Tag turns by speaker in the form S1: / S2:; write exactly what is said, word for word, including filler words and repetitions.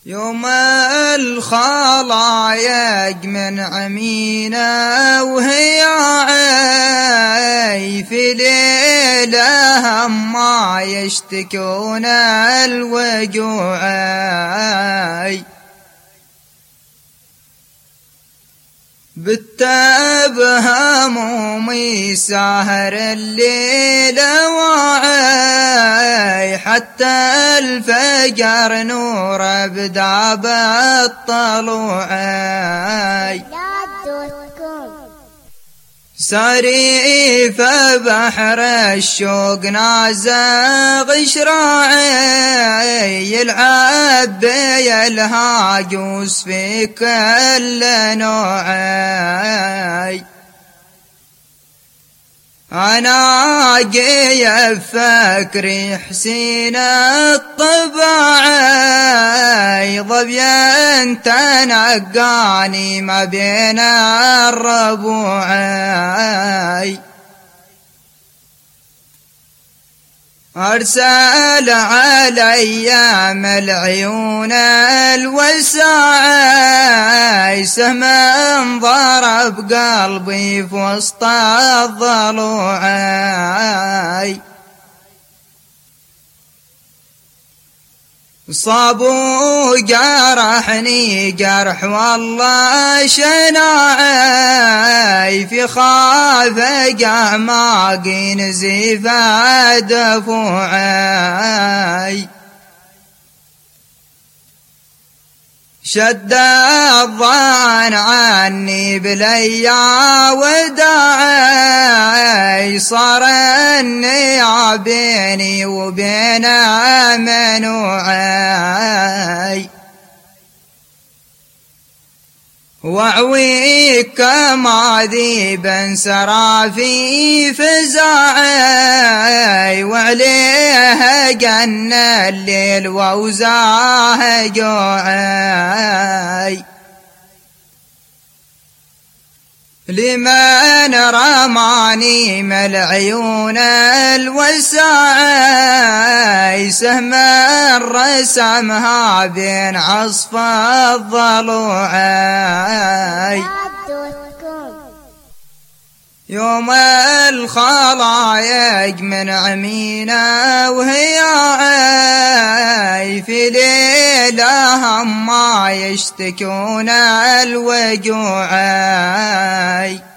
S1: يوم الخلايق من عمينا وهي عاي في ليلة ما يشتكون الوجوع، بالتبهم همومي ساهر الليل وعي حتى الفجر نور ابدا بالطلوع. ساري في بحر الشوق نازغ شراعي يلعب بي الهاجوس في كل نوعي. أنا جي فكري حسين الطباعي ظبيا تنقاني ما بين الربوعي. أرسل علي من العيون الوساعي سهم ضرب قلبي في وسط الضلوعي. صابوا جرحني جرح والله شناعي في خافق أعماقي نزيف دفوعي. شد الظن عني بليا وداعي صار اني بيني وبين منوعي. وعويك ما ذيبا سرى في فزاعي وعليه جن الليل ووزاه جوعي. لمن رماني من العيون الوساعي سهم رسمها بين عصف الضلوعي. يوم الخلايق من عمينا وهي عاي في ليلة ما يشتكون الوجوعي.